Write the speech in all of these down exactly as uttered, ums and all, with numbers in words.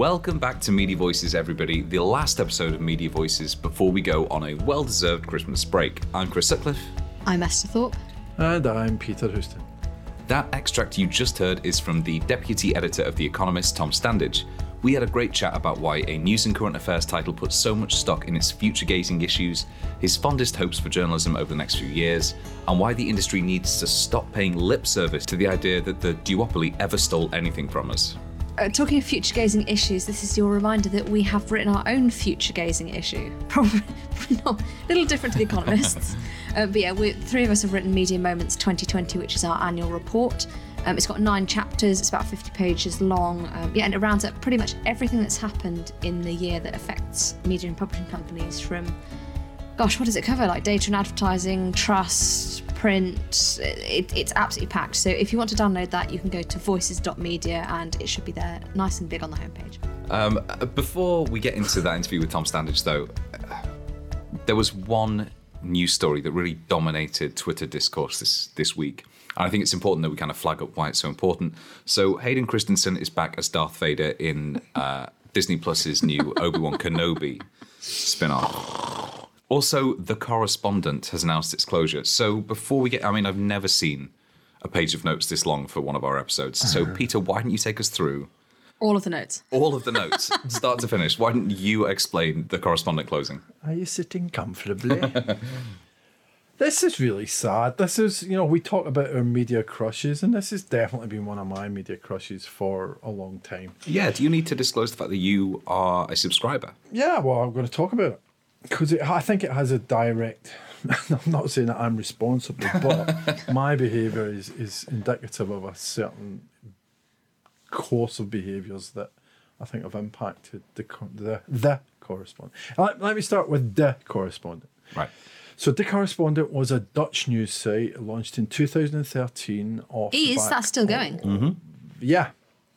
Welcome back to Media Voices, everybody, the last episode of Media Voices before we go on a well-deserved Christmas break. I'm Chris Sutcliffe. I'm Esther Thorpe. And I'm Peter Houston. That extract you just heard is from the Deputy Editor of The Economist, Tom Standage. We had a great chat about why a news and current affairs title puts so much stock in its future-gazing issues, his fondest hopes for journalism over the next few years, and why the industry needs to stop paying lip service to the idea that the duopoly ever stole anything from us. Uh, talking of future-gazing issues, this is your reminder that we have written our own future-gazing issue. Probably not, a little different to The Economist's. uh, but yeah, we three of us have written Media Moments twenty twenty, which is our annual report. Um, it's got nine chapters, it's about fifty pages long, um, yeah, and it rounds up pretty much everything that's happened in the year that affects media and publishing companies from, gosh, what does it cover? Like data and advertising, trust, print, it, it's absolutely packed. So if you want to download that, you can go to voices dot media and it should be there nice and big on the homepage. Um, before we get into that interview with Tom Standage, though, there was one news story that really dominated Twitter discourse this, this week. And I think it's important that we kind of flag up why it's so important. So Hayden Christensen is back as Darth Vader in uh, Disney Plus's new Obi-Wan Kenobi spin-off. Also, The Correspondent has announced its closure. So before we get... I mean, I've never seen a page of notes this long for one of our episodes. So, Peter, why don't you take us through... All of the notes. All of the notes, start to finish. Why don't you explain The Correspondent closing? Are you sitting comfortably? This is really sad. This is, you know, we talk about our media crushes, and this has definitely been one of my media crushes for a long time. Yeah, do you need to disclose the fact that you are a subscriber? Yeah, well, I'm going to talk about it. Because I think it has a direct... I'm not saying that I'm responsible, but my behaviour is, is indicative of a certain course of behaviours that I think have impacted the the, the correspondent. Let, let me start with The Correspondent. Right. So The Correspondent was a Dutch news site launched in two thousand thirteen. Off Is the back that still going? Of, Mm-hmm. Yeah.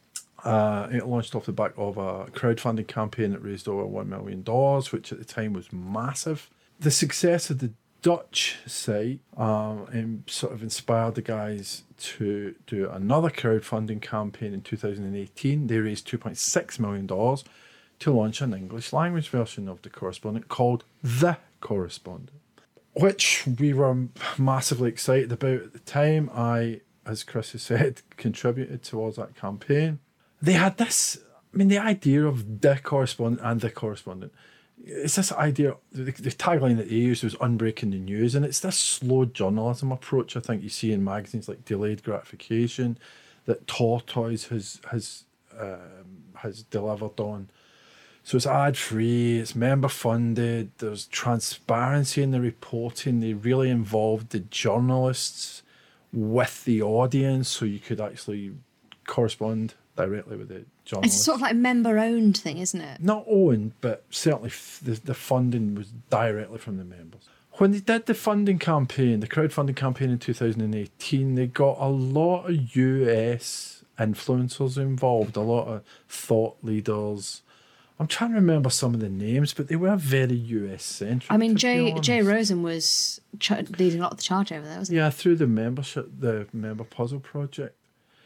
Uh, it launched off the back of a crowdfunding campaign that raised over one million dollars, which at the time was massive. The success of the Dutch site um, and sort of inspired the guys to do another crowdfunding campaign in two thousand eighteen. They raised two point six million dollars to launch an English language version of The Correspondent called The Correspondent, which we were massively excited about at the time. I, as Chris has said, contributed towards that campaign. They had this, I mean, the idea of The Correspondent and The Correspondent. It's this idea, the, the tagline that they used was unbreaking the news, and it's this slow journalism approach I think you see in magazines like Delayed Gratification that Tortoise has has um, has delivered on. So it's ad-free, it's member-funded, there's transparency in the reporting. They really involved the journalists with the audience, so you could actually correspond directly with the journalists. It's sort of like a member-owned thing, isn't it? Not owned, but certainly f- the, the funding was directly from the members. When they did the funding campaign, the crowdfunding campaign in two thousand eighteen, they got a lot of U S influencers involved, a lot of thought leaders. I'm trying to remember some of the names, but they were very U S-centric. I mean, to be Jay honest. Jay Rosen was ch- leading a lot of the charge over there, wasn't Yeah, through the membership, the Member Puzzle Project.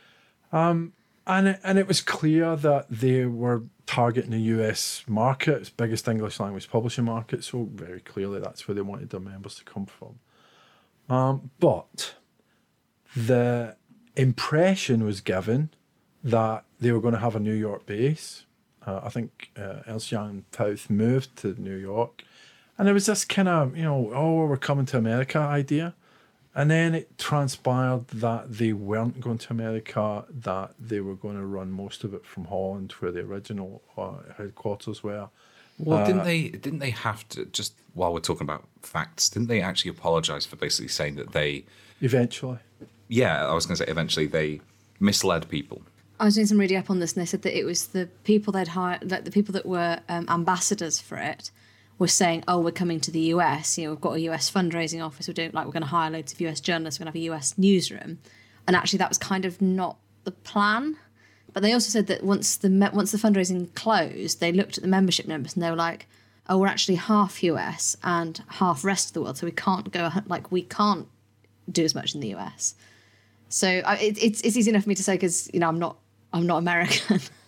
Um, and it, and it was clear that they were targeting the U S market, its biggest English language publishing market, so very clearly that's where they wanted their members to come from. Um, but the impression was given that they were going to have a New York base. Uh, I think uh, Ernst Young Tauth moved to New York. And there was this kind of, you know, oh, we're coming to America idea. And then it transpired that they weren't going to America, that they were going to run most of it from Holland, where the original uh, headquarters were. Well, Uh, didn't they Didn't they have to, just while we're talking about facts, didn't they actually apologise for basically saying that they... Eventually. Yeah, I was going to say eventually they misled people. I was doing some reading up on this, and they said that it was the people they'd hired, that the people that were um, ambassadors for it were saying, "Oh, we're coming to the U S. You know, we've got a U S fundraising office. We're doing like we're going to hire loads of U S journalists. We're going to have a U S newsroom." And actually, that was kind of not the plan. But they also said that once the me- once the fundraising closed, they looked at the membership numbers and they were like, "Oh, we're actually half U S and half rest of the world, so we can't go like we can't do as much in the U S." So I, it, it's it's easy enough for me to say because you know I'm not. I'm not American.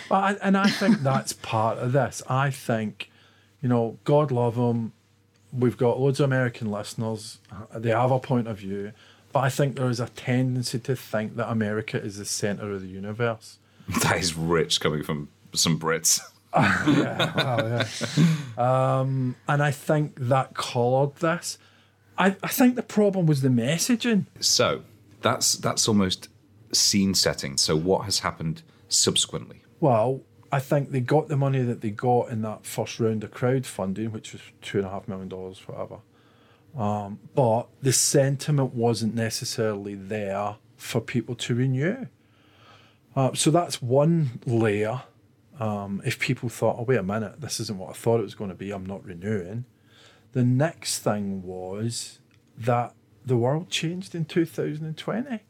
Well, I, and I think that's part of this. I think, you know, God love them. We've got loads of American listeners. They have a point of view. But I think there is a tendency to think that America is the centre of the universe. That is rich coming from some Brits. yeah, well, yeah. Um, and I think that coloured this. I, I think the problem was the messaging. So that's that's almost scene setting. So what has happened subsequently? Well, I think they got the money that they got in that first round of crowdfunding, which was two and a half million dollars, whatever. Um, but the sentiment wasn't necessarily there for people to renew. Uh, so that's one layer. Um, if people thought, oh, wait a minute, this isn't what I thought it was going to be, I'm not renewing. The next thing was that the world changed in two thousand twenty.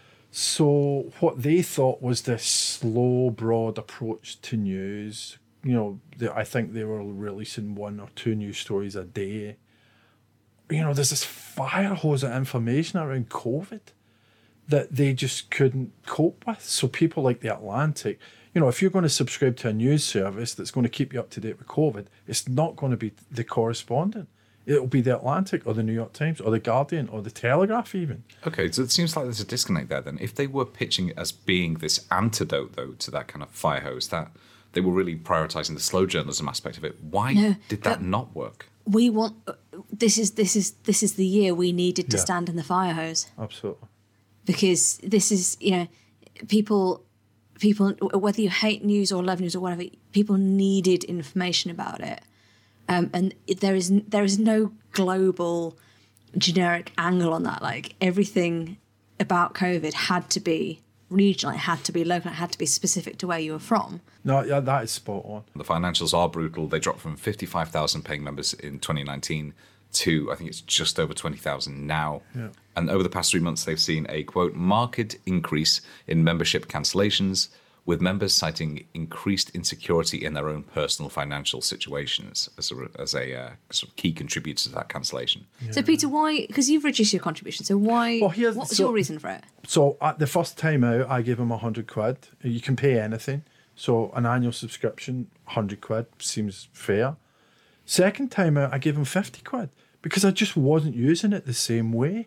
So what they thought was this slow, broad approach to news. You know, they, I think they were releasing one or two news stories a day. You know, there's this fire hose of information around COVID that they just couldn't cope with. So people like The Atlantic, you know, if you're going to subscribe to a news service that's going to keep you up to date with COVID, it's not going to be The Correspondent. It'll be The Atlantic or The New York Times or The Guardian or The Telegraph even. Okay, so it seems like there's a disconnect there then. If they were pitching it as being this antidote, though, to that kind of fire hose, that they were really prioritising the slow journalism aspect of it, why No, did that but- not work? We want this is this is this is the year we needed to Yeah. stand in the fire hose, Absolutely. because this is, you know, people people whether you hate news or love news or whatever, people needed information about it, um, and there is there is no global generic angle on that. Like everything about COVID had to be regional, it had to be local, it had to be specific to where you were from. No, yeah, that is spot on. The financials are brutal. They dropped from fifty-five thousand paying members in twenty nineteen to, I think it's just over twenty thousand now. Yeah. And over the past three months, they've seen a, quote, marked increase in membership cancellations, with members citing increased insecurity in their own personal financial situations as a, as a uh, sort of key contributor to that cancellation. So Peter, why? Because you've reduced your contribution. So why? Well, here's- what was so- your reason for it? So at the first time out, I gave him a hundred quid. You can pay anything. So an annual subscription, hundred quid, seems fair. Second time out, I gave him fifty quid because I just wasn't using it the same way.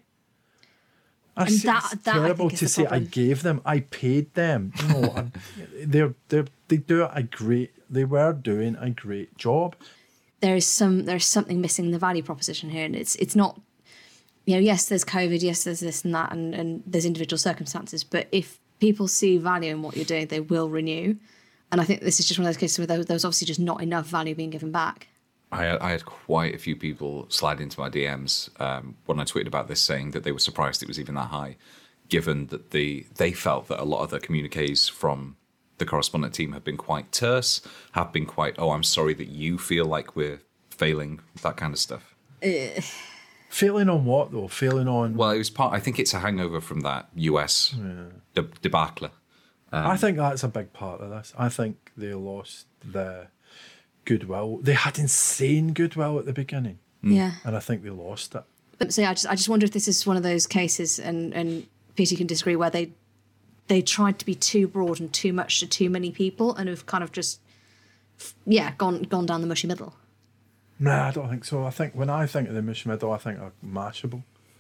I And see- that- it's that, I terrible think, is to the say I problem. gave them. I paid them. You know, I'm- they're they they do a great. They were doing a great job. There is some there's something missing in the value proposition here, and it's it's not, you know, yes, there's COVID, yes, there's this and that, and, and there's individual circumstances, but if people see value in what you're doing, they will renew. And I think this is just one of those cases where there, there was obviously just not enough value being given back. I had, I had quite a few people slide into my D Ms um, when I tweeted about this, saying that they were surprised it was even that high, given that the they felt that a lot of the communiques from the correspondent team have been quite terse, have been quite, oh, I'm sorry that you feel like we're failing, that kind of stuff. Failing on what though? Failing on. Well, it was part, I think it's a hangover from that U S de- debacle. I think that's a big part of this. I think they lost the goodwill. They had insane goodwill at the beginning, Yeah. and I think they lost it. But so yeah, I just I just wonder if this is one of those cases, and and Peter can disagree, where they they tried to be too broad and too much to too many people, and have kind of just yeah gone gone down the mushy middle. Nah, I don't think so. I think when I think of the Mush Middle, I think of Mashable.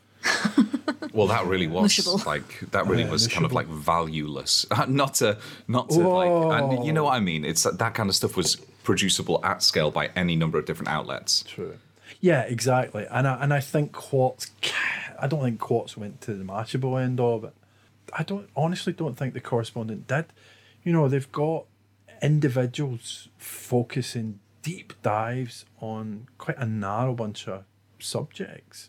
Well, that really was Mushable. like that really Yeah, was kind of mushable. like valueless. not to not to like, and you know what I mean. It's that, that kind of stuff was producible at scale by any number of different outlets. True. Yeah, exactly. And I, and I think Quartz, I don't think Quartz went to the Mashable end of it. I don't honestly don't think the Correspondent did. You know, they've got individuals focusing deep dives on quite a narrow bunch of subjects.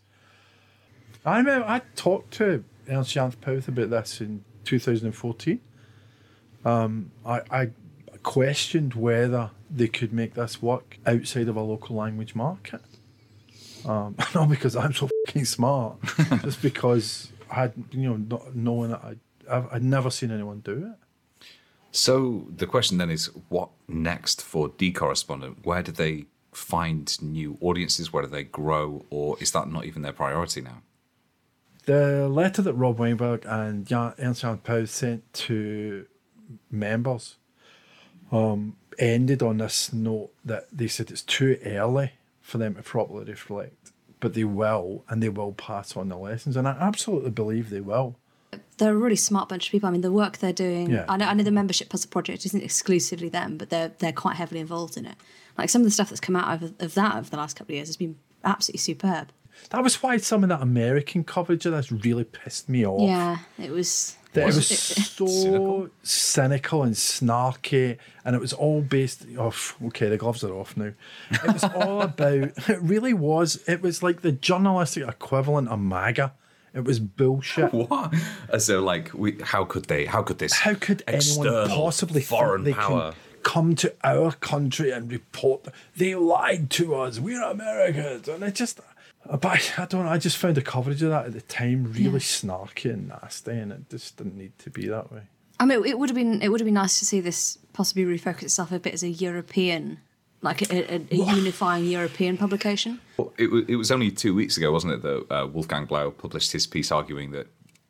I remember I talked to Ernst Jan Pauth about this in two thousand fourteen. Um, I, I questioned whether they could make this work outside of a local language market. Um, not because I'm so fucking smart, just because I had, you know, not knowing it, I, I've, I'd never seen anyone do it. So the question then is, what next for The Correspondent? Where do they find new audiences? Where do they grow? Or is that not even their priority now? The letter that Rob Weinberg and Jan, Ernst Jan Pauth sent to members um, ended on this note that they said it's too early for them to properly reflect, but they will, and they will pass on the lessons, and I absolutely believe they will. They're a really smart bunch of people. I mean, the work they're doing, Yeah. I know, I know the Membership Puzzle Project isn't exclusively them, but they're they're quite heavily involved in it. Like, some of the stuff that's come out of, of that over the last couple of years has been absolutely superb. That was why some of that American coverage of this really pissed me off. Yeah, it was... That it was it- so Cynical? cynical and snarky, and it was all based off. Okay, the gloves are off now. It was all about. It really was. It was like the journalistic equivalent of MAGA. It was bullshit. What? As though, like, we, how could they? How could this? How could anyone external possibly foreign think they power? can come to our country and report? They lied to us. We're Americans, and it just. But I, I don't know. I just found the coverage of that at the time really Yeah. snarky and nasty, and it just didn't need to be that way. I mean, it would have been it would have been nice to see this possibly refocus itself a bit as a European, like a, a, a unifying European publication. Well, it, wa- it was only two weeks ago, wasn't it, that uh, Wolfgang Blau published his piece arguing that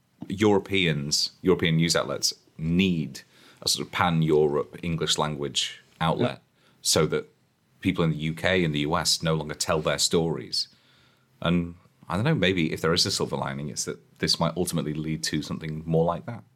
Europeans, European news outlets, need a sort of pan-Europe English language outlet so that people in the U K and the U S no longer tell their stories. And I don't know, maybe if there is a silver lining, it's that this might ultimately lead to something more like that.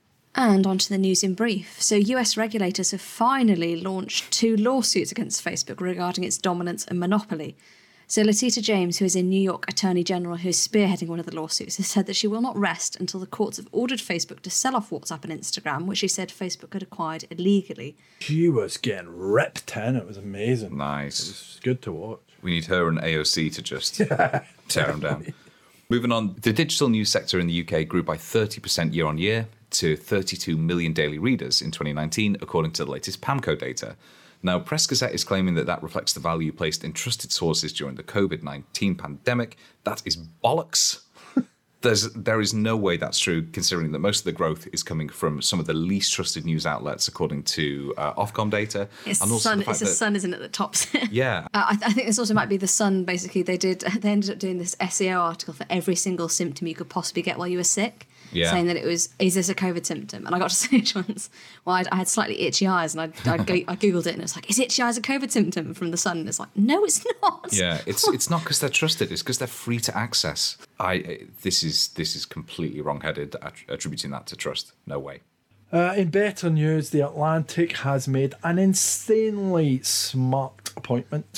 And onto the news in brief. So U S regulators have finally launched two lawsuits against Facebook regarding its dominance and monopoly. So Letitia James, who is a New York Attorney General who is spearheading one of the lawsuits, has said that she will not rest until the courts have ordered Facebook to sell off WhatsApp and Instagram, which she said Facebook had acquired illegally. She was getting ripped in. It was amazing. Nice. It was good to watch. We need her and A O C to just tear them down. Moving on, the digital news sector in the U K grew by thirty percent year on year to thirty-two million daily readers in twenty nineteen, according to the latest PAMCO data. Now, Press Gazette is claiming that that reflects the value placed in trusted sources during the COVID nineteen pandemic. That is bollocks. There's, there is no way that's true, considering that most of the growth is coming from some of the least trusted news outlets, according to uh, Ofcom data. It's and the also Sun, the fact it's the that- Sun, isn't it, that tops it? Yeah. Uh, I, th- I think this also might be the Sun. Basically, they did. They ended up doing this S E O article for every single symptom you could possibly get while you were sick, Yeah. saying that it was, is this a COVID symptom? And I got to say once, well, I'd, I had slightly itchy eyes, and I, I, go- I googled it, and it was like, is itchy eyes a COVID symptom from the Sun? And it's like, no, it's not. Yeah, it's it's not because they're trusted; it's because they're free to access. I this is this is completely wrong-headed att- attributing that to trust. No way. Uh, in better news, The Atlantic has made an insanely smart appointment.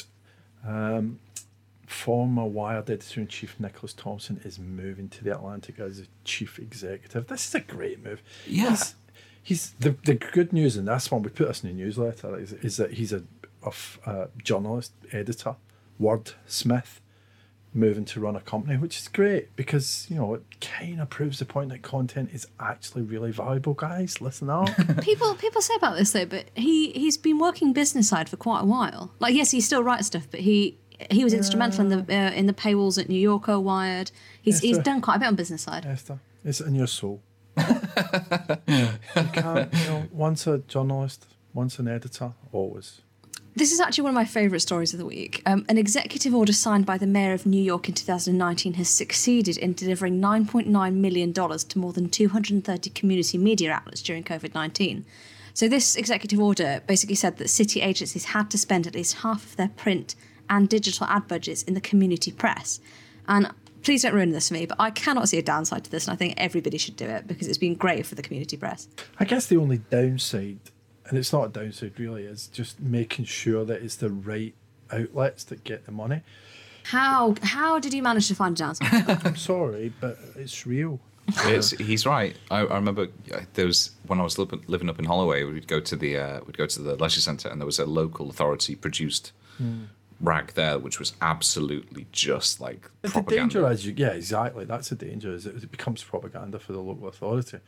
Um, former Wired editor-in-chief Nicholas Thompson is moving to The Atlantic as the chief executive. This is a great move. Yeah. He's, he's the, the good news in this one, we put this in the newsletter, is, is that he's a, a f- a journalist, editor, wordsmith, moving to run a company, which is great because, you know, it kind of proves the point that content is actually really valuable, guys. Listen up. People people say about this though, but he he's been working business side for quite a while. Like, yes, he still writes stuff, but he he was instrumental in the uh, in the paywalls at New Yorker, Wired. He's Yes, he's sir. done quite a bit on business side. Esther, it's in your soul. You can't, you know, once a journalist, once an editor, always. This is actually one of my favourite stories of the week. Um, an executive order signed by the mayor of New York in two thousand nineteen has succeeded in delivering nine point nine million dollars to more than two hundred thirty community media outlets during COVID nineteen. So this executive order basically said that city agencies had to spend at least half of their print and digital ad budgets in the community press. And please don't ruin this for me, but I cannot see a downside to this, and I think everybody should do it because it's been great for the community press. I guess the only downside, and it's not a downside really, is just making sure that it's the right outlets that get the money. How how did you manage to find a downside? I'm sorry, but it's real. It's, he's right. I, I remember uh, there was when I was li- living up in Holloway, we'd go to the uh, we'd go to the leisure centre, and there was a local authority produced rag there, which was absolutely just like The propaganda. danger is, you, yeah, exactly. That's the danger, is it, it becomes propaganda for the local authority.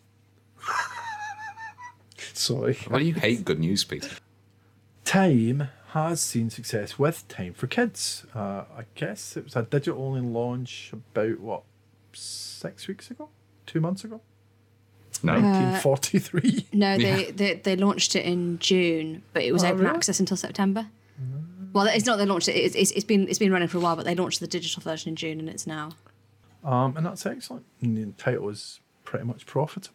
Sorry. Why do you hate good news, Peter? Time has seen success with Time for Kids. Uh, I guess it was a digital-only launch about, what, six weeks ago? Two months ago? No. nineteen forty-three. No, they, Yeah. they they launched it in June, but it was Oh, open really? access until September. Well, it's not they launched it. It's, it's, it's been it's been running for a while, but they launched the digital version in June, and it's now. Um, and that's excellent. And the title is pretty much profitable.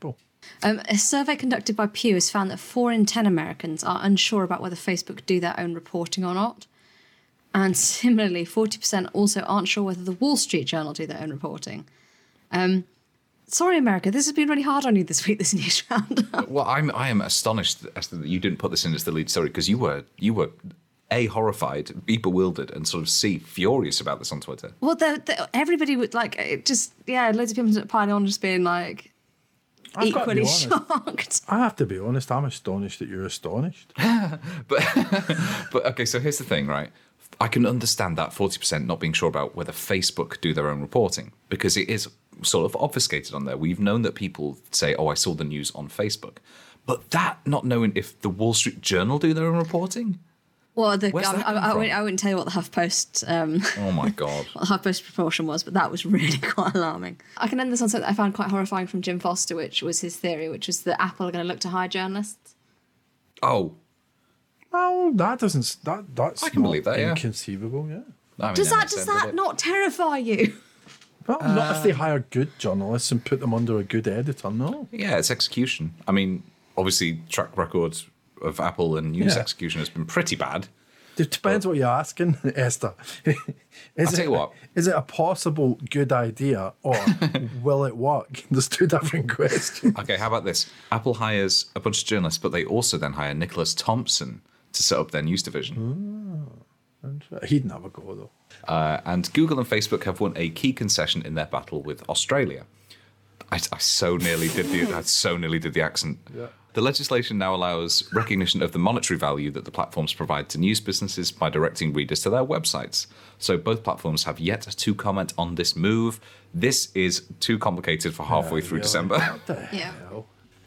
Um, a survey conducted by Pew has found that four in ten Americans are unsure about whether Facebook do their own reporting or not. And similarly, forty percent also aren't sure whether the Wall Street Journal do their own reporting. Um, sorry, America, this has been really hard on you this week, this news roundup. Well, I'm I am astonished as to that you didn't put this in as the lead story, because you were you were A, horrified, B, bewildered, and sort of C, furious about this on Twitter. Well, the, the, everybody would like it just yeah, loads of people piling on, just being like I've got to be equally honest. shocked. I have to be honest, I'm astonished that you're astonished. But but okay, so here's the thing, right? I can understand that forty percent not being sure about whether Facebook do their own reporting, because it is sort of obfuscated on there. We've known that people say, oh, I saw the news on Facebook. But that not knowing if the Wall Street Journal do their own reporting? Well, the, Where's I, that I, come I, from? wouldn't, I wouldn't tell you what the HuffPost um, Oh my God. what the HuffPost proportion was, but that was really quite alarming. I can end this on something that I found quite horrifying from Jim Foster, which was his theory, which was that Apple are going to look to hire journalists. Oh, Well, that doesn't. That that's I can not believe that, yeah. inconceivable. Yeah. I mean, Does that M S N does did that it. not terrify you? Well, not if they hire good journalists and put them under a good editor. No. Yeah, it's execution. I mean, obviously, track record of Apple and news Yeah. execution has been pretty bad. It depends what you're asking, Esther. Is I'll it, tell you what. Is it a possible good idea or will it work? There's two different questions. Okay, how about this? Apple hires a bunch of journalists, but they also then hire Nicholas Thompson to set up their news division. He'd never go, though. Uh, and Google and Facebook have won a key concession in their battle with Australia. I, I so nearly did the I so nearly did the accent. Yeah. The legislation now allows recognition of the monetary value that the platforms provide to news businesses by directing readers to their websites. So both platforms have yet to comment on this move. This is too complicated for halfway Yeah, through really. December. What the Yeah. hell?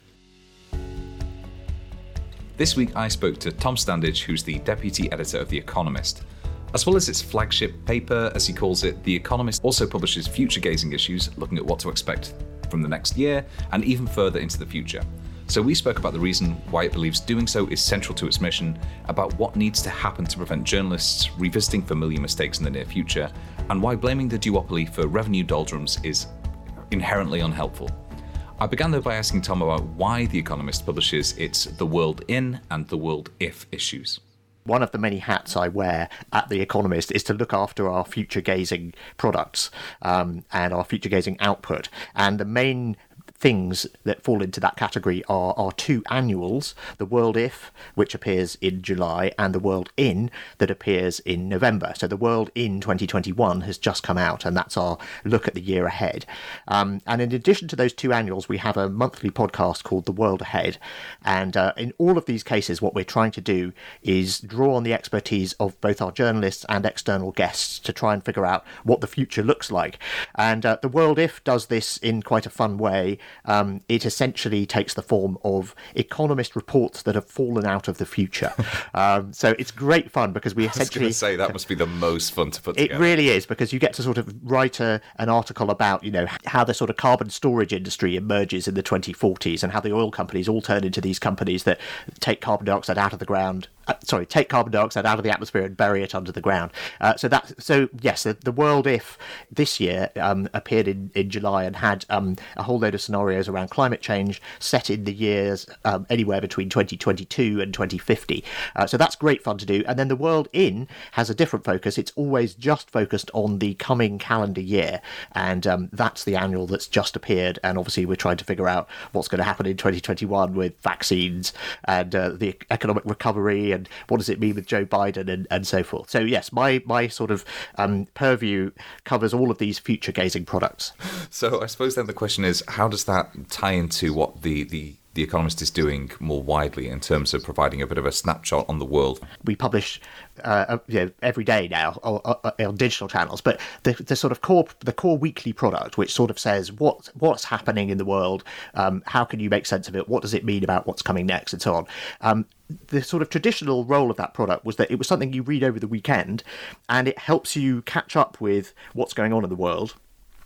This week I spoke to Tom Standage, who's the deputy editor of The Economist. As well as its flagship paper, as he calls it, The Economist also publishes future-gazing issues, looking at what to expect from the next year and even further into the future. So we spoke about the reason why it believes doing so is central to its mission, about what needs to happen to prevent journalists revisiting familiar mistakes in the near future, and why blaming the duopoly for revenue doldrums is inherently unhelpful. I began though by asking Tom about why The Economist publishes its The World In and The World If issues. One of the many hats I wear at The Economist is to look after our future-gazing products um, and our future-gazing output. And the main things that fall into that category are our two annuals, The World If, which appears in July, and The World In, that appears in November. So The World In twenty twenty-one has just come out, and that's our look at the year ahead. Um, and in addition to those two annuals, we have a monthly podcast called The World Ahead. And uh, in all of these cases, what we're trying to do is draw on the expertise of both our journalists and external guests to try and figure out what the future looks like. And uh, The World If does this in quite a fun way. Um, it essentially takes the form of Economist reports that have fallen out of the future. um, so it's great fun because we I was going essentially... to say that must be the most fun to put It together. really is, because you get to sort of write a, an article about, you know, how the sort of carbon storage industry emerges in the twenty forties and how the oil companies all turn into these companies that take carbon dioxide out of the ground. Uh, sorry, take carbon dioxide out of the atmosphere and bury it under the ground. Uh, so that, so yes, the, the World If this year um, appeared in, in July and had um, a whole load of scenarios around climate change set in the years um, anywhere between twenty twenty-two and twenty fifty. Uh, so that's great fun to do. And then the World In has a different focus. It's always just focused on the coming calendar year, and um, that's the annual that's just appeared. And obviously, we're trying to figure out what's going to happen in twenty twenty-one with vaccines and uh, the economic recovery. And what does it mean with Joe Biden and, and so forth. So yes, my my sort of um, purview covers all of these future-gazing products. So I suppose then the question is, how does that tie into what the, the, the Economist is doing more widely in terms of providing a bit of a snapshot on the world? We publish uh, you know, every day now on, on digital channels, but the, the sort of core the core weekly product, which sort of says what what's happening in the world, um, how can you make sense of it, what does it mean about what's coming next, and so on. Um, the sort of traditional role of that product was that it was something you read over the weekend, and it helps you catch up with what's going on in the world.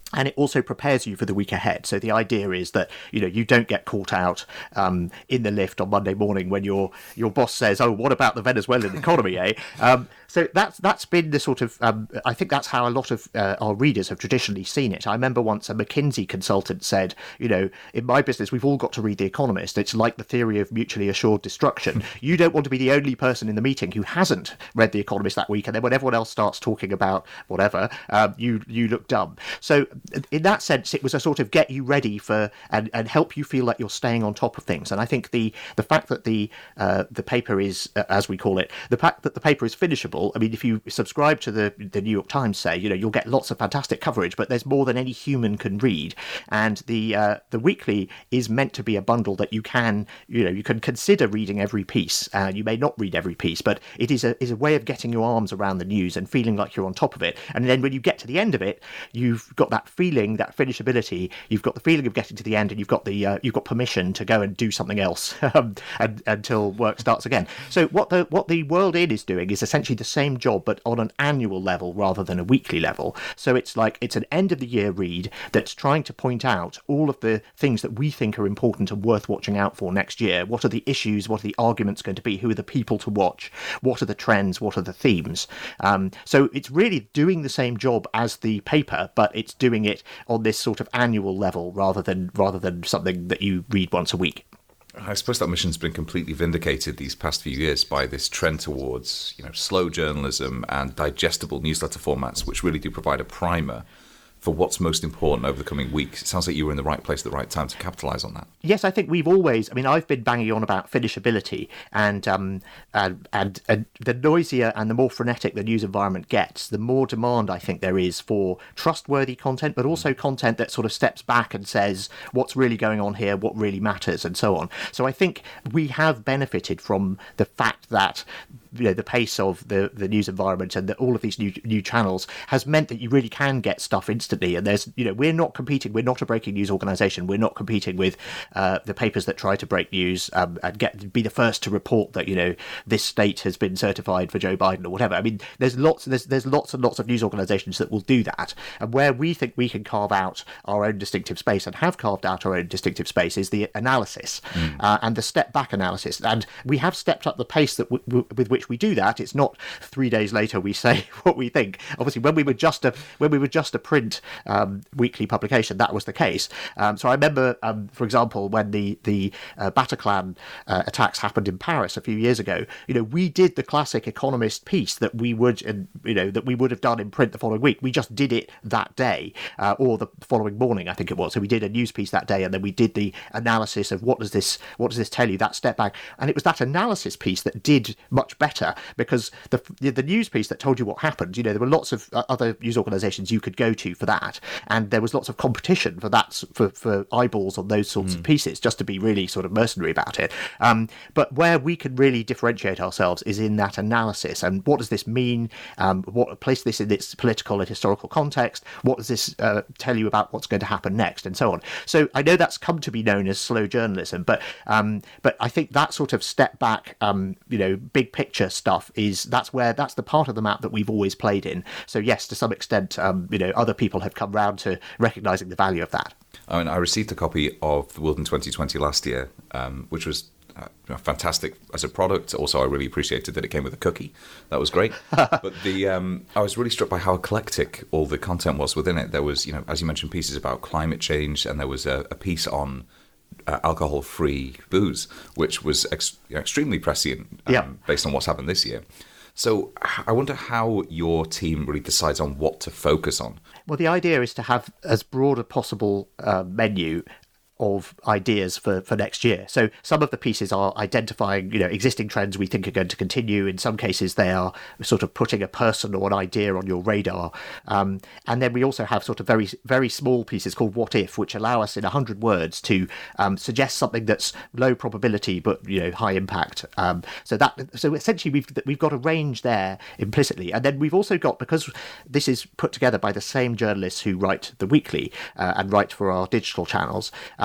And it also prepares you for the week ahead. So the idea is that, you know, you don't get caught out um, in the lift on Monday morning when your your boss says, "Oh, what about the Venezuelan economy, eh?" Um, so that's that's been the sort of, um, I think that's how a lot of uh, our readers have traditionally seen it. I remember once a McKinsey consultant said, you know, in my business, we've all got to read The Economist. It's like the theory of mutually assured destruction. You don't want to be the only person in the meeting who hasn't read The Economist that week. And then when everyone else starts talking about whatever, um, you, you look dumb. So in that sense, it was a sort of get you ready for and, and help you feel like you're staying on top of things. And I think the the fact that the uh, the paper is, uh, as we call it, the fact that the paper is finishable. I mean, if you subscribe to the the New York Times, say, you know, you'll get lots of fantastic coverage, but there's more than any human can read. And the uh, the weekly is meant to be a bundle that you can, you know, you can consider reading every piece. Uh, you may not read every piece, but it is a is a way of getting your arms around the news and feeling like you're on top of it. And then when you get to the end of it, you've got that feeling, that finishability. You've got the feeling of getting to the end, and you've got the uh, you've got permission to go and do something else um, and, until work starts again. So what the what the World In is doing is essentially the same job, but on an annual level rather than a weekly level. So it's like it's an end of the year read that's trying to point out all of the things that we think are important and worth watching out for next year. What are the issues? What are the arguments going to be? Who are the people to watch? What are the trends? What are the themes? Um, so it's really doing the same job as the paper, but it's doing it on this sort of annual level rather than rather than something that you read once a week. I suppose that mission's been completely vindicated these past few years by this trend towards, you know, slow journalism and digestible newsletter formats, which really do provide a primer for what's most important over the coming weeks. It sounds like you were in the right place at the right time to capitalise on that. Yes, I think we've always, I mean, I've been banging on about finishability, and, um, and, and, and the noisier and the more frenetic the news environment gets, the more demand I think there is for trustworthy content, but also content that sort of steps back and says what's really going on here, what really matters, and so on. So I think we have benefited from the fact that, you know, the pace of the, the news environment and the, all of these new new channels has meant that you really can get stuff instantly. And there's, you know, we're not competing. We're not a breaking news organisation. We're not competing with uh, the papers that try to break news um, and get be the first to report that, you know, this state has been certified for Joe Biden or whatever. I mean, there's lots there's there's lots and lots of news organisations that will do that. And where we think we can carve out our own distinctive space and have carved out our own distinctive space is the analysis mm. uh, and the step back analysis. And we have stepped up the pace that w- w- with which we do that. It's not three days later we say what we think. Obviously, when we were just a when we were just a print um, weekly publication, that was the case. Um, so I remember, um, for example, when the the uh, Bataclan uh, attacks happened in Paris a few years ago. You know, we did the classic Economist piece that we would, and you know, that we would have done in print the following week. We just did it that day uh, or the following morning, I think it was. So we did a news piece that day, and then we did the analysis of what does this what does this tell you, that step back, and it was that analysis piece that did much better. Because the the news piece that told you what happened, you know, there were lots of other news organisations you could go to for that, and there was lots of competition for that, for, for eyeballs on those sorts mm. of pieces, just to be really sort of mercenary about it. Um, but where we can really differentiate ourselves is in that analysis, and what does this mean? Um, what place this in its political and historical context? What does this uh, tell you about what's going to happen next, and so on? So I know that's come to be known as slow journalism, but um, but I think that sort of step back, um, you know, big picture stuff. Is that's where that's the part of the map that we've always played in. So yes, to some extent, um, you know, other people have come round to recognising the value of that. I mean, I received a copy of The World in twenty twenty last year, um, which was uh, fantastic as a product. Also, I really appreciated that it came with a cookie. That was great. But the um, I was really struck by how eclectic all the content was within it. There was, you know, as you mentioned, pieces about climate change, and there was a, a piece on Uh, alcohol-free booze, which was ex- extremely prescient um, yeah. based on what's happened this year. So I wonder how your team really decides on what to focus on. Well, the idea is to have as broad a possible uh, menu of ideas for, for next year. So some of the pieces are identifying, you know, existing trends we think are going to continue. In some cases, they are sort of putting a person or an idea on your radar. Um, and then we also have sort of very, very small pieces called What If, which allow us in a hundred words to um, suggest something that's low probability, but, you know, high impact. Um, so that, so essentially we've, we've got a range there implicitly. And then we've also got, because this is put together by the same journalists who write the weekly uh, and write for our digital channels, um,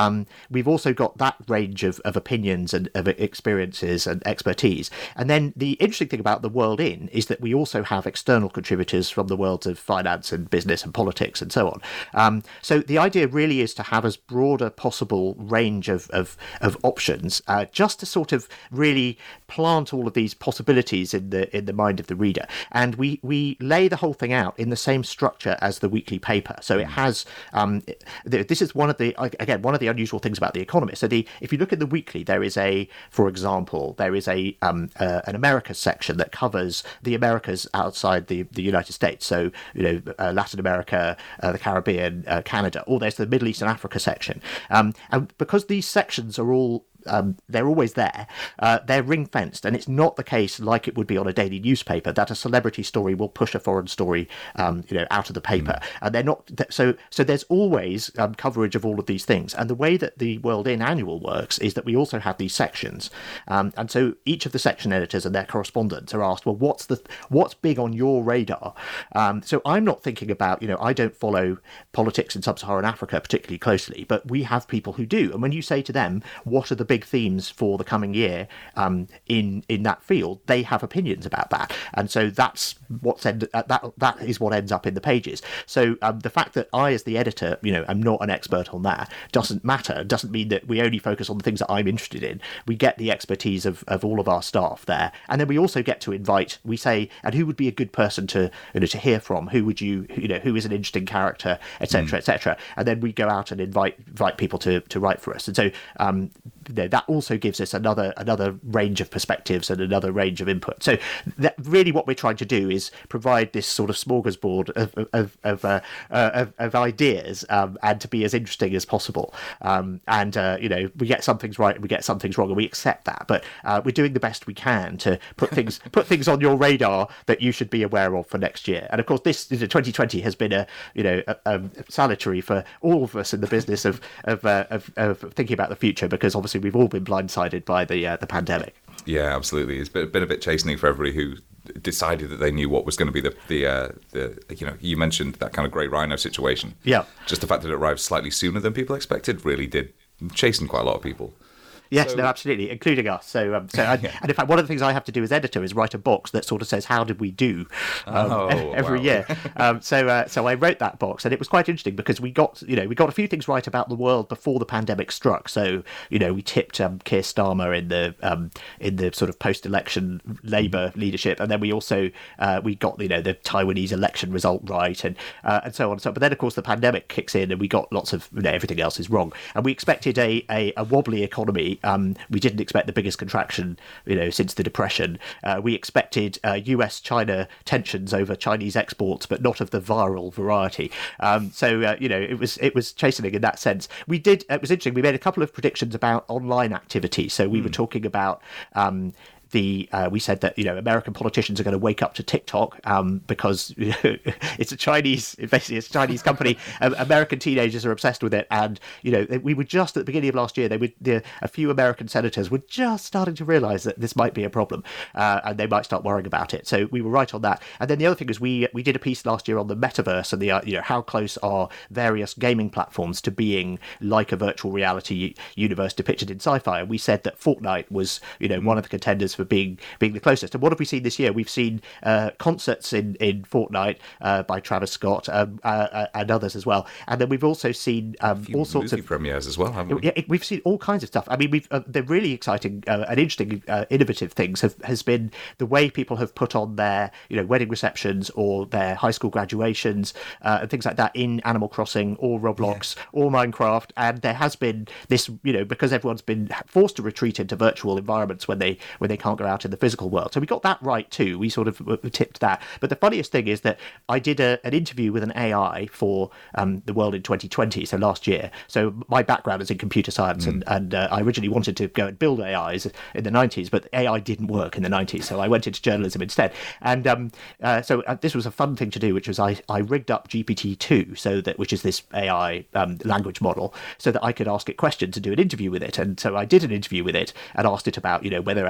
Um, we've also got that range of, of opinions and of experiences and expertise. And then the interesting thing about the World In is that we also have external contributors from the worlds of finance and business and politics and so on. Um, so the idea really is to have as broad a possible range of, of, of options, uh, just to sort of really plant all of these possibilities in the in the mind of the reader. And we, we lay the whole thing out in the same structure as the weekly paper. So it has, um, this is one of the, again, one of the unusual things about The Economist. So the if you look at the weekly, there is a, for example, there is a um, uh, an Americas section that covers the Americas outside the, the United States. So, you know, uh, Latin America, uh, the Caribbean, uh, Canada, or there's the Middle East and Africa section. Um, and because these sections are all Um, they're always there. Uh, they're ring fenced, and it's not the case like it would be on a daily newspaper that a celebrity story will push a foreign story, um, you know, out of the paper. Mm. And they're not so. So there's always um, coverage of all of these things. And the way that the World In Annual works is that we also have these sections, um, and so each of the section editors and their correspondents are asked, well, what's the what's big on your radar? Um, so I'm not thinking about, you know, I don't follow politics in sub-Saharan Africa particularly closely, but we have people who do. And when you say to them, what are the big themes for the coming year um, in in that field, they have opinions about that, and so that's what's end, uh, that that is what ends up in the pages. So um, the fact that I, as the editor, you know, am not an expert on that doesn't matter. It doesn't mean that we only focus on the things that I'm interested in. We get the expertise of, of all of our staff there, and then we also get to invite. We say, and who would be a good person to you know to hear from? Who would you you know who is an interesting character, et cetera, mm. et cetera. And then we go out and invite invite people to to write for us, and so. Um, that also gives us another another range of perspectives and another range of input. So that really what we're trying to do is provide this sort of smorgasbord of of of, uh, uh, of, of ideas um, and to be as interesting as possible. Um, and uh, you know, we get some things right and we get some things wrong, and we accept that. But uh, we're doing the best we can to put things put things on your radar that you should be aware of for next year. And of course, this you know, twenty twenty has been a you know a, a salutary for all of us in the business of of, uh, of of thinking about the future, because obviously we've all been blindsided by the uh, the pandemic. Yeah, absolutely. It's been, been a bit chastening for everybody who decided that they knew what was going to be the the uh, the you know you mentioned that kind of grey rhino situation. Yeah, just the fact that it arrived slightly sooner than people expected really did chasten quite a lot of people. Yes, so, no, absolutely, including us. So, um, so, I, yeah. and in fact, one of the things I have to do as editor is write a box that sort of says, "How did we do?" Um, oh, every wow. year. Um, so, uh, so I wrote that box, and it was quite interesting because we got, you know, we got a few things right about the world before the pandemic struck. So, you know, we tipped um, Keir Starmer in the um, in the sort of post-election Labour leadership, and then we also uh, we got, you know, the Taiwanese election result right, and uh, and so on and so on. But then, of course, the pandemic kicks in, and we got lots of, you know, everything else is wrong, and we expected a a, a wobbly economy. Um, we didn't expect the biggest contraction, you know, since the Depression. Uh, we expected uh, U S China tensions over Chinese exports, but not of the viral variety. Um, so uh, you know, it was it was chastening in that sense. We did. It was interesting. We made a couple of predictions about online activity. So we mm. were talking about. Um, The, uh, we said that, you know, American politicians are going to wake up to TikTok um, because you know, it's a Chinese, basically it's a Chinese company. um, American teenagers are obsessed with it, and you know, we were just at the beginning of last year. They would, the, a few American senators were just starting to realise that this might be a problem, uh, and they might start worrying about it. So we were right on that. And then the other thing is, we we did a piece last year on the metaverse and the uh, you know how close are various gaming platforms to being like a virtual reality universe depicted in sci-fi. And we said that Fortnite was, you know, one of the contenders for being being the closest. And what have we seen this year? We've seen uh, concerts in in Fortnite uh, by Travis Scott um, uh, and others as well. And then we've also seen um, all sorts movie of premieres as well, haven't we? Yeah, it, we've seen all kinds of stuff. I mean, we've uh, the really exciting uh, and interesting, uh, innovative things have has been the way people have put on their you know wedding receptions or their high school graduations uh, and things like that in Animal Crossing or Roblox yeah. or Minecraft. And there has been this, you know, because everyone's been forced to retreat into virtual environments when they when they can't go out in the physical world. So we got that right too. We sort of tipped that. But the funniest thing is that I did a, an interview with an A I for um, the World in twenty twenty, so last year. So my background is in computer science, mm. and, and uh, I originally wanted to go and build A Is in the nineties, but A I didn't work in the nineties, so I went into journalism instead. And um, uh, so uh, this was a fun thing to do, which was I, I rigged up G P T two, so that which is this A I um, language model, so that I could ask it questions and do an interview with it. And so I did an interview with it and asked it about, you know, whether A I was going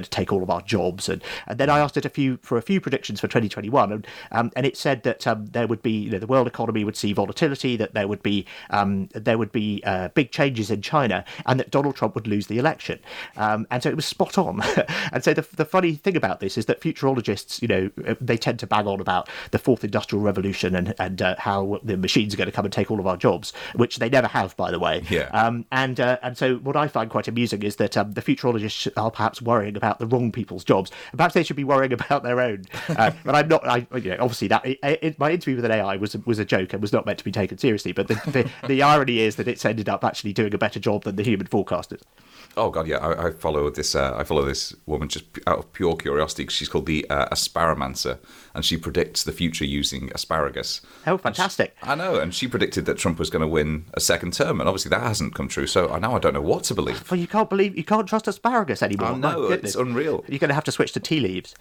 going to take all of our jobs. And, and then I asked it a few for a few predictions for twenty twenty-one, and um, and it said that um, there would be, you know, the world economy would see volatility, that there would be um, there would be uh, big changes in China, and that Donald Trump would lose the election. Um, and so it was spot on. And so the the funny thing about this is that futurologists, you know, they tend to bang on about the fourth industrial revolution and and uh, how the machines are going to come and take all of our jobs, which they never have, by the way. Yeah. Um, and uh, and so what I find quite amusing is that um, the futurologists are perhaps worrying about the wrong people's jobs. Perhaps they should be worrying about their own. Uh, but I'm not. I, you know, obviously that it, it, my interview with an A I was was a joke and was not meant to be taken seriously. But the, the the irony is that it's ended up actually doing a better job than the human forecasters. Oh God, yeah. I, I follow this. Uh, I follow this woman just out of pure curiosity. She's called the uh, Asparamancer, and she predicts the future using asparagus. Oh, fantastic! She, I know, and she predicted that Trump was going to win a second term, and obviously that hasn't come true. So now I don't know what to believe. Well, you can't believe you can't trust asparagus anymore. I know, it's unreal. You're going to have to switch to tea leaves.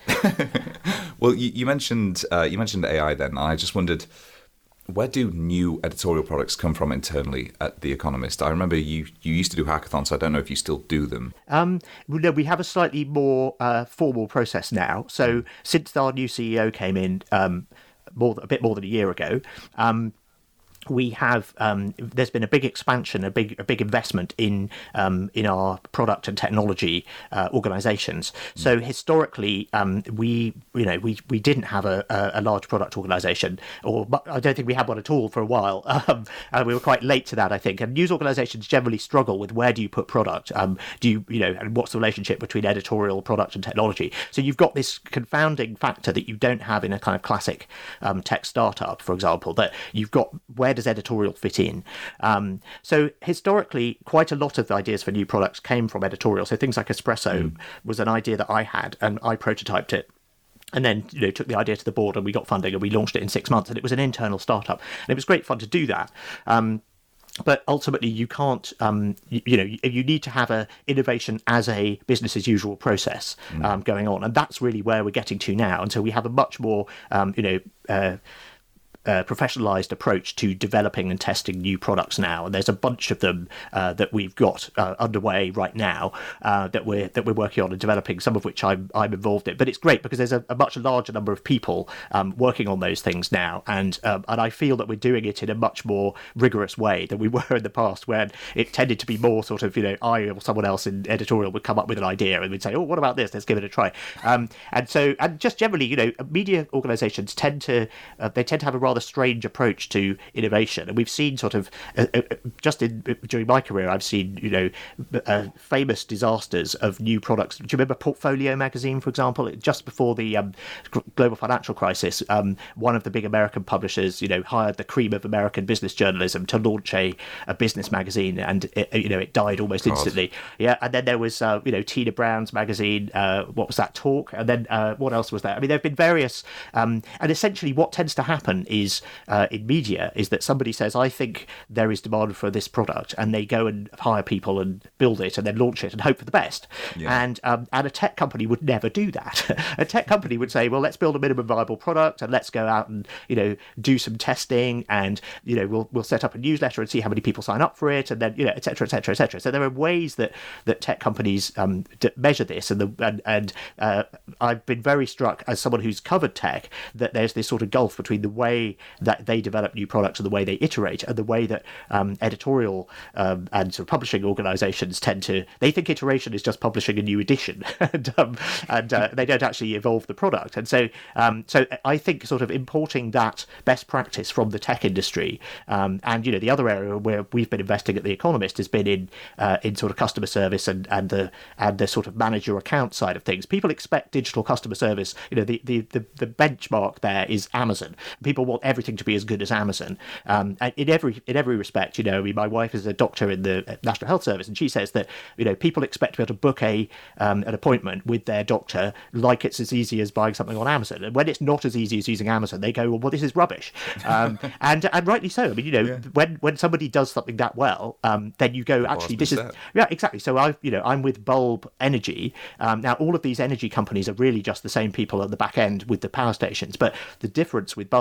Well, you, you mentioned uh, you mentioned A I then, and I just wondered, where do new editorial products come from internally at The Economist? I remember you, you used to do hackathons, so I don't know if you still do them. Um, no, we have a slightly more uh, formal process now. So since our new C E O came in um, more a bit more than a year ago, um, we have um, there's been a big expansion, a big a big investment in um, in our product and technology uh, organisations. So historically, um, we you know we we didn't have a, a, a large product organisation, or I don't think we had one at all for a while. Um, and we were quite late to that, I think. And news organisations generally struggle with where do you put product? Um, do you you know and what's the relationship between editorial, product, and technology? So you've got this confounding factor that you don't have in a kind of classic um, tech startup, for example. That you've got where does editorial fit in? Um, so historically, quite a lot of the ideas for new products came from editorial. So things like Espresso mm. was an idea that I had, and I prototyped it. And then, you know, took the idea to the board, and we got funding, and we launched it in six months. And it was an internal startup, and it was great fun to do that. Um, But ultimately, you can't, um, you, you know, you, you need to have a innovation as a business as usual process um, going on. And that's really where we're getting to now. And so we have a much more, um, you know, uh, Uh, professionalized approach to developing and testing new products now, and there's a bunch of them uh, that we've got uh, underway right now uh, that we're that we're working on and developing, some of which I'm I'm involved in. But it's great because there's a, a much larger number of people um, working on those things now, and um, and I feel that we're doing it in a much more rigorous way than we were in the past, when it tended to be more sort of, you know, I or someone else in editorial would come up with an idea and we'd say, oh, what about this? Let's give it a try. Um, and so, and just generally, you know, media organizations tend to uh, they tend to have a rather strange approach to innovation, and we've seen sort of uh, uh, just in during my career, I've seen, you know, uh, famous disasters of new products. Do you remember Portfolio magazine, for example? Just before the um, global financial crisis, um, one of the big American publishers, you know, hired the cream of American business journalism to launch a, a business magazine, and it, you know, it died almost God. instantly. Yeah, and then there was uh, you know, Tina Brown's magazine. Uh, what was that? Talk, and then uh, what else was there? I mean, there have been various, um, and essentially, what tends to happen is Uh, in media is that somebody says, I think there is demand for this product, and they go and hire people and build it and then launch it and hope for the best. Yeah. And um, and a tech company would never do that. A tech company would say, well, let's build a minimum viable product, and let's go out and, you know, do some testing, and, you know, we'll we'll set up a newsletter and see how many people sign up for it, and then, you know, et cetera, et cetera, et cetera. So there are ways that that tech companies um, measure this, and the and, and uh, I've been very struck, as someone who's covered tech, that there's this sort of gulf between the way that they develop new products and the way they iterate, and the way that um, editorial um, and sort of publishing organizations tend to, they think iteration is just publishing a new edition, and, um, and uh, they don't actually evolve the product. And so um, so I think sort of importing that best practice from the tech industry, um, and, you know, the other area where we've been investing at The Economist has been in uh, in sort of customer service and, and the and the sort of manager account side of things. People expect digital customer service, you know, the, the, the, the benchmark there is Amazon. People want everything to be as good as Amazon, um, and in every in every respect. You know, I mean, my wife is a doctor in the National Health Service, and she says that, you know, people expect to be able to book a um, an appointment with their doctor like it's as easy as buying something on Amazon. And when it's not as easy as using Amazon, they go, well, well this is rubbish, um, and and rightly so. I mean, you know, yeah. when when somebody does something that well, um, then you go, actually, this is that. yeah, exactly. So I, you know, I'm with Bulb Energy um, now. All of these energy companies are really just the same people at the back end with the power stations, but the difference with Bulb is that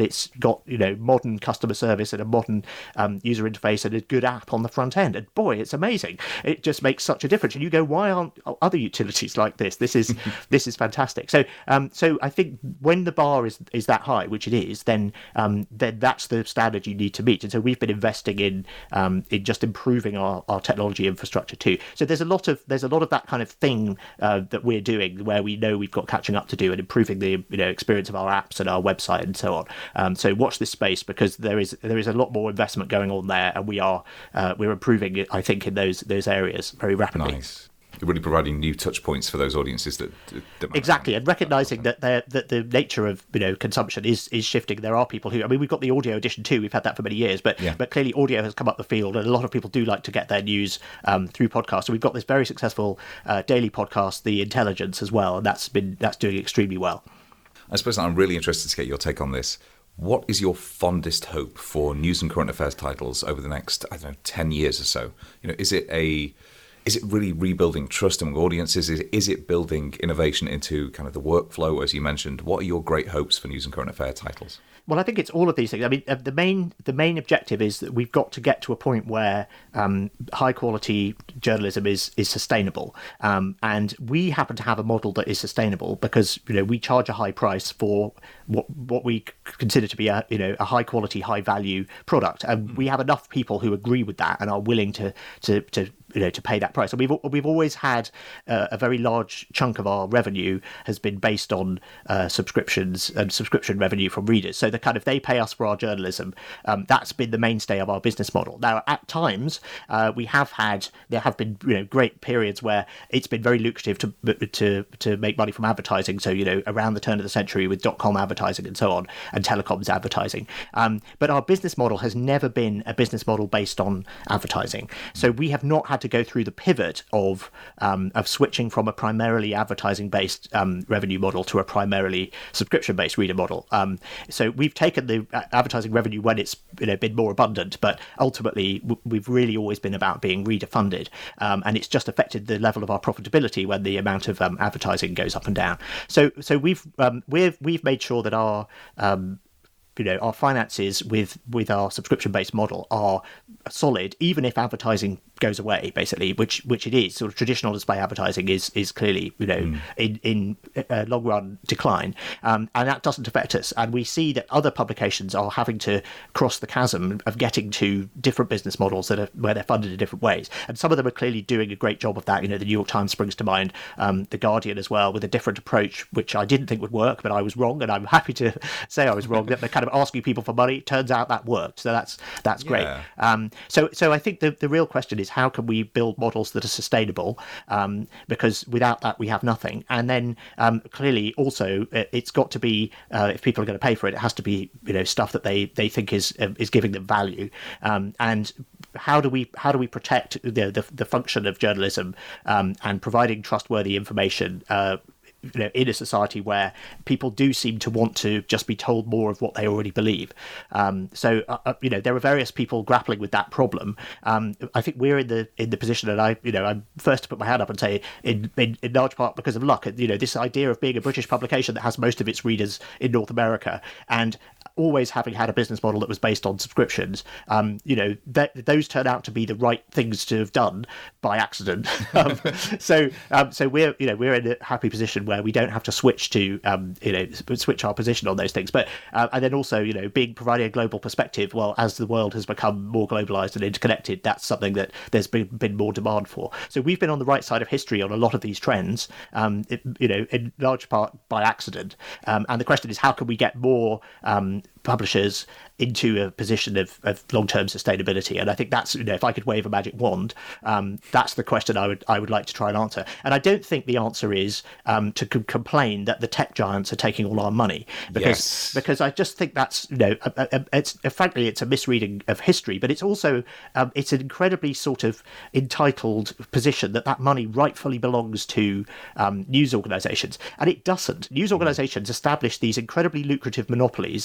it's got, you know, modern customer service and a modern um, user interface and a good app on the front end. And boy, it's amazing. It just makes such a difference. And you go, why aren't other utilities like this? This is this is fantastic. So um, so I think when the bar is is that high, which it is, then um, then that's the standard you need to meet. And so we've been investing in um, in just improving our, our technology infrastructure too. So there's a lot of there's a lot of that kind of thing uh, that we're doing where we know we've got catching up to do and improving the you know experience of our apps and our website and so on. Um, so watch this space, because there is there is a lot more investment going on there, and we are uh, we're improving it, I think, in those those areas very rapidly. Nice. You're really providing new touch points for those audiences that, that exactly, and recognizing that they're, that the nature of you know consumption is is shifting. There are people who, I mean, we've got the audio edition too. We've had that for many years, but yeah. but clearly audio has come up the field, and a lot of people do like to get their news um, through podcasts. So we've got this very successful uh, daily podcast, The Intelligence, as well, and that's been that's doing extremely well. I suppose I'm really interested to get your take on this. What is your fondest hope for news and current affairs titles over the next, I don't know, ten years or so? You know, is it a Is it really rebuilding trust among audiences? Is, is it building innovation into kind of the workflow, as you mentioned? What are your great hopes for news and current affair titles? Well, I think it's all of these things. I mean, uh, the main the main objective is that we've got to get to a point where um, high quality journalism is is sustainable, um, and we happen to have a model that is sustainable because you know we charge a high price for what what we consider to be a you know a high quality, high value product, and we have enough people who agree with that and are willing to to to. you know, to pay that price. So we've we've always had uh, a very large chunk of our revenue has been based on uh, subscriptions and subscription revenue from readers. So the kind of they pay us for our journalism. Um, that's been the mainstay of our business model. Now, at times uh, we have had there have been you know great periods where it's been very lucrative to to to make money from advertising. So you know around the turn of the century with dot com advertising and so on, and telecoms advertising. Um, but our business model has never been a business model based on advertising. So we have not had to go through the pivot of um, of switching from a primarily advertising-based um, revenue model to a primarily subscription-based reader model. Um, so we've taken the advertising revenue when it's you know been more abundant, but ultimately w- we've really always been about being reader-funded, um, and it's just affected the level of our profitability when the amount of um, advertising goes up and down. So so we've um, we've we've made sure that our um, you know our finances with with our subscription-based model are solid, even if advertising goes away, basically, which which it is. Sort of traditional display advertising is is clearly you know mm. in in a long run decline, um, and that doesn't affect us. And we see that other publications are having to cross the chasm of getting to different business models that are where they're funded in different ways. And some of them are clearly doing a great job of that. You know, the New York Times springs to mind, um, the Guardian as well, with a different approach, which I didn't think would work, but I was wrong, and I'm happy to say I was wrong. That they're kind of asking people for money. Turns out that worked, so that's that's great. Yeah. Um, so so I think the the real question is, how can we build models that are sustainable? Um, because without that, we have nothing. And then um, clearly, also, it's got to be uh, if people are going to pay for it, it has to be you know stuff that they, they think is is giving them value. Um, and how do we how do we protect the the, the function of journalism um, and providing trustworthy information? Uh, You know, in a society where people do seem to want to just be told more of what they already believe. Um, so, uh, you know, there are various people grappling with that problem. Um, I think we're in the in the position, and I, you know, I'm first to put my hand up and say, in, in in large part because of luck. You know, this idea of being a British publication that has most of its readers in North America and always having had a business model that was based on subscriptions, um, you know, that those turn out to be the right things to have done by accident. um, so, um, so we're, you know, we're in a happy position where we don't have to switch to, um, you know, switch our position on those things. But uh, and then also, you know, being providing a global perspective. Well, as the world has become more globalized and interconnected, that's something that there's been, been more demand for. So we've been on the right side of history on a lot of these trends, um, it, you know, in large part by accident. Um, and the question is, how can we get more um, publishers into a position of, of long-term sustainability? And I think that's, you know, if I could wave a magic wand, um, that's the question I would I would like to try and answer. And I don't think the answer is um, to c- complain that the tech giants are taking all our money, because yes. because I just think that's, you know, a, a, it's a, frankly it's a misreading of history, but it's also um, it's an incredibly sort of entitled position that that money rightfully belongs to um, news organisations, and it doesn't. News organisations established these incredibly lucrative monopolies, starting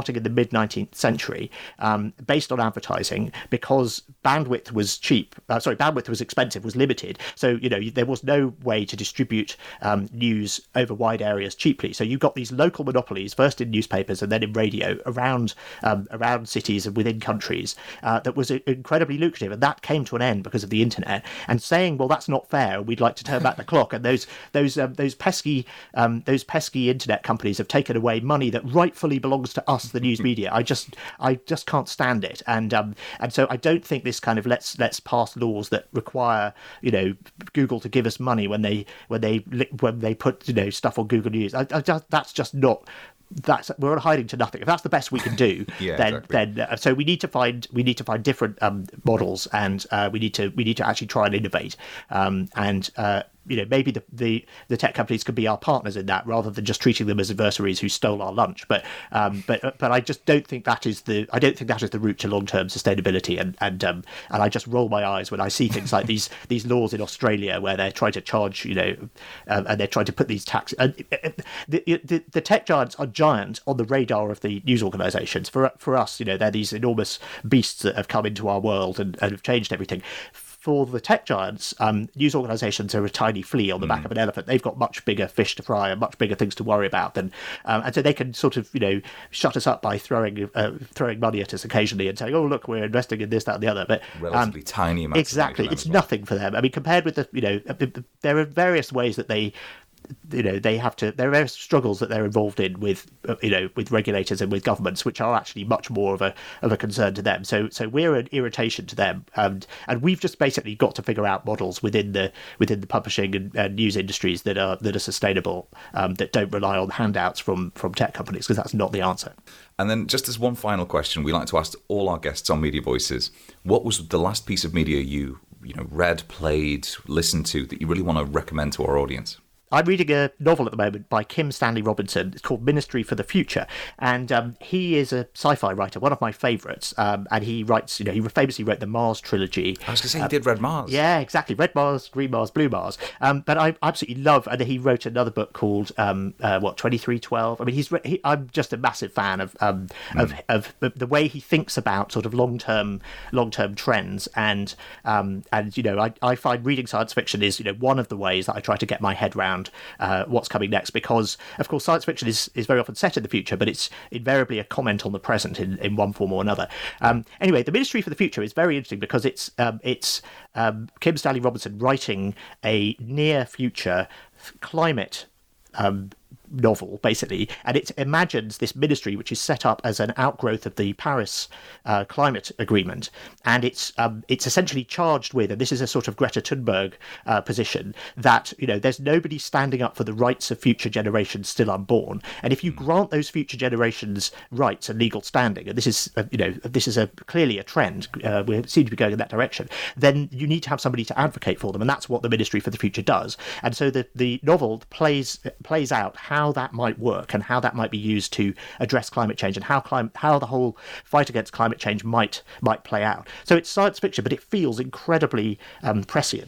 starting in the mid nineteenth century, um, based on advertising, because bandwidth was cheap. Uh, sorry, bandwidth was expensive, was limited. So, you know, there was no way to distribute um, news over wide areas cheaply. So you got these local monopolies, first in newspapers and then in radio, around um, around cities and within countries, uh, that was incredibly lucrative. And that came to an end because of the internet. And saying, well, that's not fair, we'd like to turn back the clock. And those those um, those pesky um, those pesky internet companies have taken away money that rightfully belongs to us, the news media. I just I just can't stand it. And um, and so I don't think this kind of let's let's pass laws that require, you know, Google to give us money when they when they when they put, you know, stuff on Google News. I, I just, that's just not. That's we're hiding to nothing. If that's the best we can do, yeah, then exactly. then uh, so we need to find we need to find different um, models, and uh, we need to we need to actually try and innovate. Um, and uh, you know, maybe the, the the tech companies could be our partners in that, rather than just treating them as adversaries who stole our lunch. But um, but but I just don't think that is the I don't think that is the route to long term sustainability. And and um, and I just roll my eyes when I see things like these these laws in Australia where they're trying to charge, you know, um, and they're trying to put these taxes. And the, the the tech giants are giant on the radar of the news organisations. For for us, you know, they're these enormous beasts that have come into our world and, and have changed everything. For the tech giants, um, news organisations are a tiny flea on the back mm. of an elephant. They've got much bigger fish to fry and much bigger things to worry about. Than, um, and so they can sort of, you know, shut us up by throwing uh, throwing money at us occasionally and saying, oh, look, we're investing in this, that and the other. But relatively um, tiny amounts. Exactly. It's well. nothing for them. I mean, compared with the, you know, there are various ways that they... you know, they have to, there are various struggles that they're involved in with, you know, with regulators and with governments, which are actually much more of a of a concern to them. So so we're an irritation to them. And and we've just basically got to figure out models within the within the publishing and, and news industries that are that are sustainable, um, that don't rely on handouts from, from tech companies, because that's not the answer. And then just as one final question, we like to ask all our guests on Media Voices, what was the last piece of media you, you know, read, played, listened to that you really want to recommend to our audience? I'm reading a novel at the moment by Kim Stanley Robinson. It's called Ministry for the Future. And um, he is a sci-fi writer, one of my favourites. Um, and he writes, you know, he famously wrote the Mars trilogy. I was going to say, um, he did Red Mars. Yeah, exactly. Red Mars, Green Mars, Blue Mars. Um, but I absolutely love, and he wrote another book called, um, uh, what, twenty-three twelve? I mean, he's. He, I'm just a massive fan of, um, mm. of of the way he thinks about sort of long-term long-term trends. And, um, and you know, I, I find reading science fiction is, you know, one of the ways that I try to get my head around Uh, what's coming next, because of course science fiction is, is very often set in the future, but it's invariably a comment on the present in, in one form or another. Um, anyway, the Ministry for the Future is very interesting because it's um, it's um, Kim Stanley Robinson writing a near future climate um, novel, basically, and it imagines this ministry which is set up as an outgrowth of the Paris uh, climate agreement, and it's um, it's essentially charged with, and this is a sort of Greta Thunberg uh, position, that, you know, there's nobody standing up for the rights of future generations still unborn, and if you grant those future generations rights and legal standing, and this is uh, you know this is a clearly a trend, uh, we seem to be going in that direction, then you need to have somebody to advocate for them, and that's what the Ministry for the Future does. And so the the novel plays plays out how how that might work and how that might be used to address climate change, and how clim- how the whole fight against climate change might might play out. So it's science fiction, but it feels incredibly um, prescient.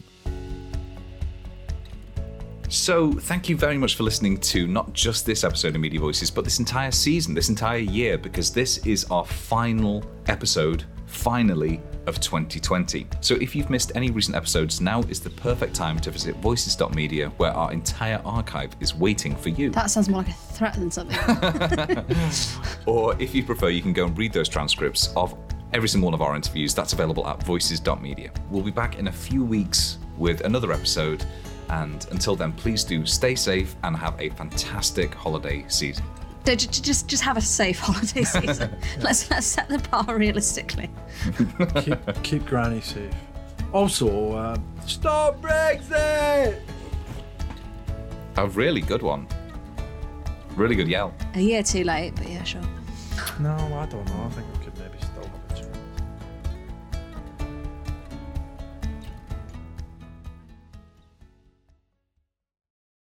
So thank you very much for listening to not just this episode of Media Voices, but this entire season, this entire year, because this is our final episode, finally, of twenty twenty. So if you've missed any recent episodes, now is the perfect time to visit voices dot media, where our entire archive is waiting for you. That sounds more like a threat than something. Or if you prefer, you can go and read those transcripts of every single one of our interviews. That's available at voices dot media. We'll be back in a few weeks with another episode, and until then, please do stay safe and have a fantastic holiday season. Just, just, just have a safe holiday season. let's let's set the bar realistically. keep, keep Granny safe. Also, uh, stop Brexit! A really good one. Really good yell. A year too late, but yeah, sure. No, I don't know. I think we could maybe still have a chance.